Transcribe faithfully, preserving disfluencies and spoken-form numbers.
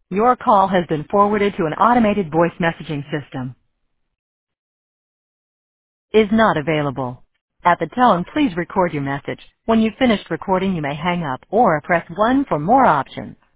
Your call has been forwarded to an automated voice messaging system. Is not available. At the tone, please record your message. When you've finished recording, you may hang up or press one for more options.